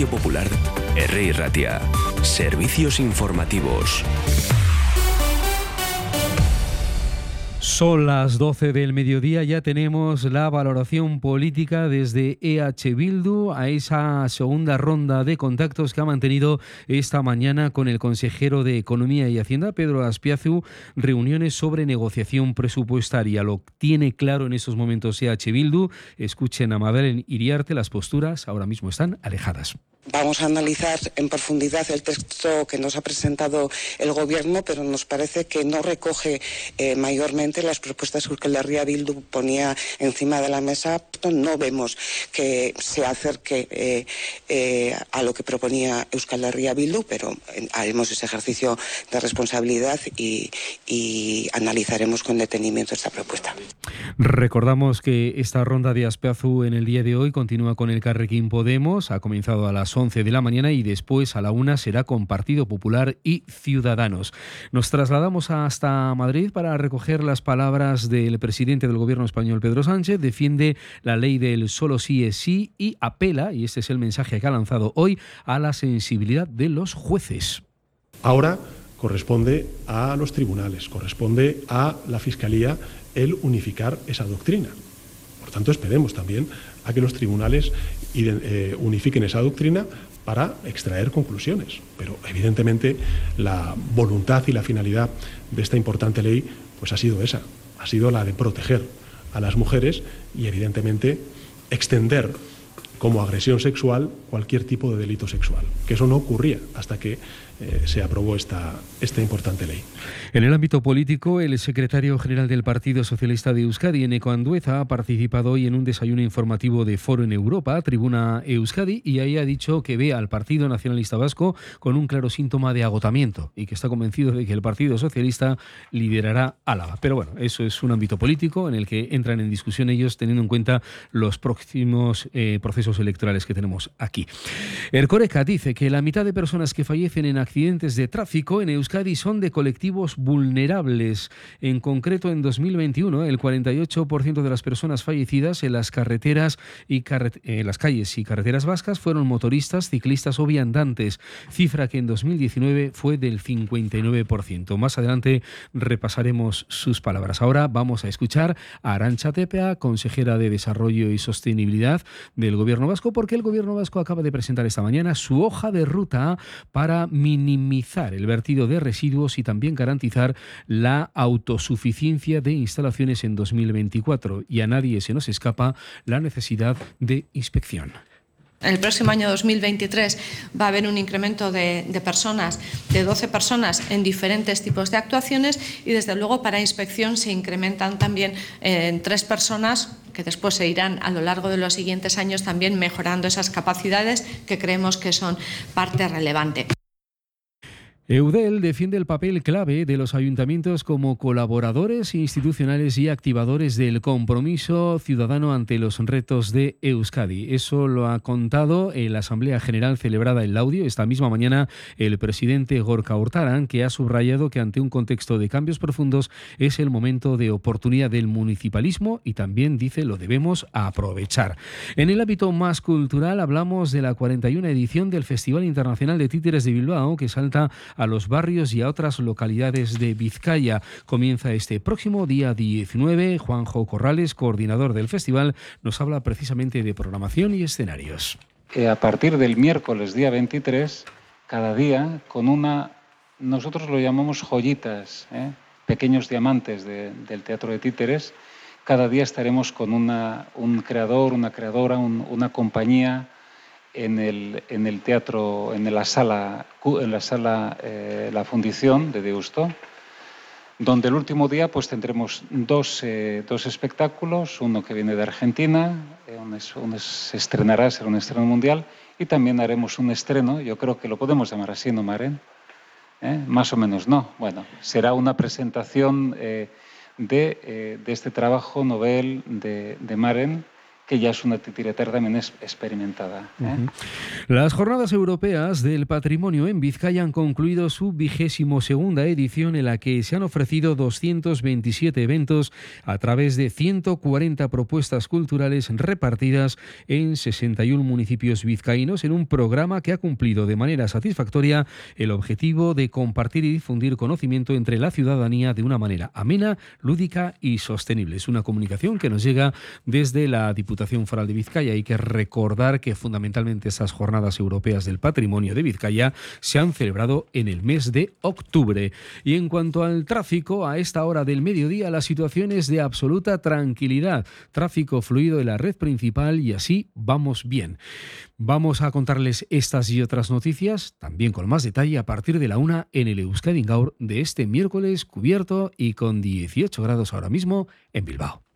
Radio Popular, R. Ratia. Servicios informativos. Son las 12 del mediodía, ya tenemos la valoración política desde EH Bildu a esa segunda ronda de contactos que ha mantenido esta mañana con el consejero de Economía y Hacienda, Pedro Azpiazu, reuniones sobre negociación presupuestaria. Lo tiene claro en estos momentos EH Bildu. Escuchen a Madeleine Iriarte, las posturas ahora mismo están alejadas. Vamos a analizar en profundidad el texto que nos ha presentado el Gobierno, pero nos parece que no recoge mayormente las propuestas que Euskal Herria Bildu ponía encima de la mesa. No vemos que se acerque a lo que proponía Euskal Herria Bildu, pero haremos ese ejercicio de responsabilidad y analizaremos con detenimiento esta propuesta. Recordamos que esta ronda de Azpiazu en el día de hoy continúa con el Carrequín Podemos. Ha comenzado a las 11 de la mañana y después a la 1 será con Partido Popular y Ciudadanos. Nos trasladamos hasta Madrid para recoger las palabras del presidente del Gobierno español, Pedro Sánchez. Defiende la ley del solo sí es sí y apela, y este es el mensaje que ha lanzado hoy, a la sensibilidad de los jueces. Ahora corresponde a los tribunales, corresponde a la Fiscalía el unificar esa doctrina. Por tanto, esperemos también a que los tribunales unifiquen esa doctrina para extraer conclusiones. Pero, evidentemente, la voluntad y la finalidad de esta importante ley pues ha sido esa, ha sido la de proteger a las mujeres y, evidentemente, extender como agresión sexual cualquier tipo de delito sexual, que eso no ocurría hasta que se aprobó esta importante ley. En el ámbito político, el secretario general del Partido Socialista de Euskadi, Eneko Andueza, ha participado hoy en un desayuno informativo de Foro en Europa, Tribuna Euskadi, y ahí ha dicho que ve al Partido Nacionalista Vasco con un claro síntoma de agotamiento y que está convencido de que el Partido Socialista liderará Álava. Pero bueno, eso es un ámbito político en el que entran en discusión ellos teniendo en cuenta los próximos procesos electorales que tenemos aquí. Erkoreka dice que la mitad de personas que fallecen en accidentes de tráfico en Euskadi son de colectivos vulnerables. En concreto, en 2021, el 48% de las personas fallecidas en las carreteras y las calles y carreteras vascas fueron motoristas, ciclistas o viandantes, cifra que en 2019 fue del 59%. Más adelante repasaremos sus palabras. Ahora vamos a escuchar a Arantxa Tapia, consejera de Desarrollo y Sostenibilidad del Gobierno vasco, porque el Gobierno vasco acaba de presentar esta mañana su hoja de ruta para minimizar el vertido de residuos y también garantizar la autosuficiencia de instalaciones en 2024. Y a nadie se nos escapa la necesidad de inspección. En el próximo año 2023 va a haber un incremento de personas, de 12 personas en diferentes tipos de actuaciones, y desde luego para inspección se incrementan también en 3 personas que después se irán a lo largo de los siguientes años también mejorando esas capacidades que creemos que son parte relevante. Eudel defiende el papel clave de los ayuntamientos como colaboradores institucionales y activadores del compromiso ciudadano ante los retos de Euskadi. Eso lo ha contado en la Asamblea General celebrada en Laudio esta misma mañana el presidente Gorka Urtaran, que ha subrayado que ante un contexto de cambios profundos es el momento de oportunidad del municipalismo y también, dice, lo debemos aprovechar. En el ámbito más cultural hablamos de la 41 edición del Festival Internacional de Títeres de Bilbao, que salta a los barrios y a otras localidades de Vizcaya. Comienza este próximo día 19. Juanjo Corrales, coordinador del festival, nos habla precisamente de programación y escenarios. A partir del miércoles día 23, cada día con nosotros lo llamamos joyitas, pequeños diamantes del teatro de títeres. Cada día estaremos con un creador, una creadora, una compañía en el teatro, en la sala La Fundición de Deusto, donde el último día pues tendremos dos espectáculos, uno que viene de Argentina, se estrenará, será un estreno mundial, y también haremos un estreno, yo creo que lo podemos llamar así, ¿no, Maren? Más o menos, no. Bueno, será una presentación de este trabajo novel de Maren, que ya es una titiretera también experimentada. Las Jornadas Europeas del Patrimonio en Vizcaya han concluido su 22ª edición, en la que se han ofrecido 227 eventos a través de 140 propuestas culturales repartidas en 61 municipios vizcaínos, en un programa que ha cumplido de manera satisfactoria el objetivo de compartir y difundir conocimiento entre la ciudadanía de una manera amena, lúdica y sostenible. Es una comunicación que nos llega desde la Diputación Foral de Vizcaya. Hay que recordar que fundamentalmente estas Jornadas Europeas del Patrimonio de Vizcaya se han celebrado en el mes de octubre. Y en cuanto al tráfico, a esta hora del mediodía la situación es de absoluta tranquilidad. Tráfico fluido en la red principal y así vamos bien. Vamos a contarles estas y otras noticias, también con más detalle, a partir de la 1 en el Euskadi Gaur de este miércoles, cubierto y con 18 grados ahora mismo en Bilbao.